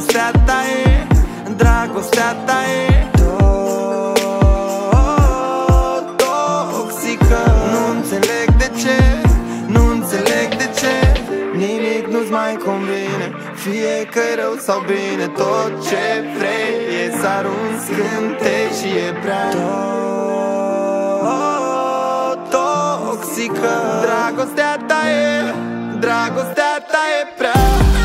Dragostea ta e, dragostea ta e toxică. Nu înțeleg de ce, nu înțeleg de ce nimic nu-ți mai convine. Fie că-i rău sau bine, tot ce vrei e să arunci scântei și e prea toxică. Dragostea ta e, dragostea ta e prea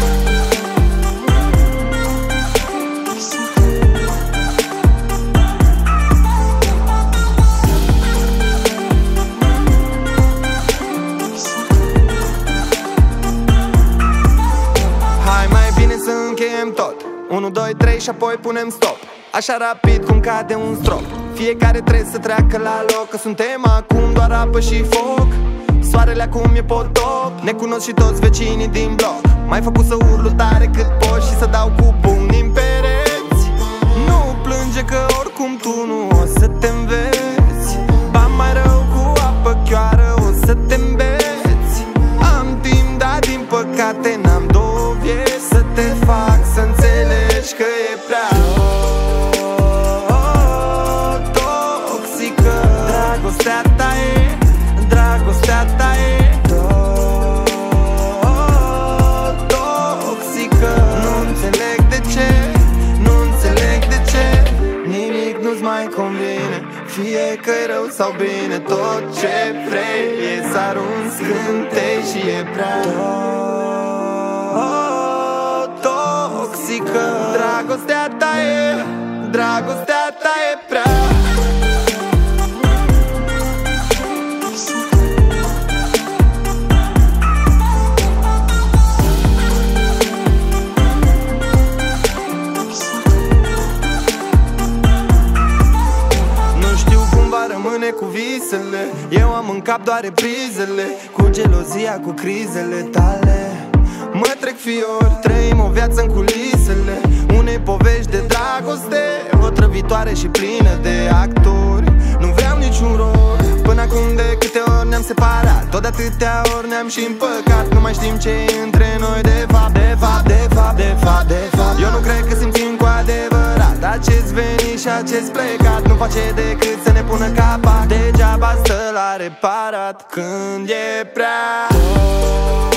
să încheiem tot 1, 2, 3 și apoi punem stop. Așa rapid cum cade un strop. Fiecare trebuie să treacă la loc, că suntem acum doar apă și foc. Soarele acum e potop. Ne cunosc și toți vecinii din bloc. M-ai făcut să urlu tare cât poți și să dau cu pumnii în pereți. Nu plânge că oricum tu nu o să te înveți. Ba mai rău cu apă chioară o să te îmbeți. Am timp, dar din păcate n-am două vieți să te fac să înțelegi că e prea toxică. Dragostea ta e, dragostea ta e toxică. Nu înțeleg de ce, nu înțeleg de ce nimic nu-ți mai convine. Fie că-i rău sau bine, tot ce vrei e să arunci scântei și e prea toxică. Dragostea ta e, dragostea ta e prea Nu știu cum va rămâne cu visele. Eu am în cap doar reprizele, cu gelozia, cu crizele tale. Mă trec fiori, trăim o viață în culisele unei povești de dragoste otrăvitoare și plină de actori. Nu vreau niciun rol. Până acum de câte ori ne-am separat, tot de atâtea ori ne-am și împăcat. Nu mai știm ce-i între noi de fapt, de fapt, de fapt, de fapt, de fapt. Eu nu cred că simțim cu adevărat. Acest venit și acest plecat nu face decât să ne pună capac. Degeaba stă la reparat când e prea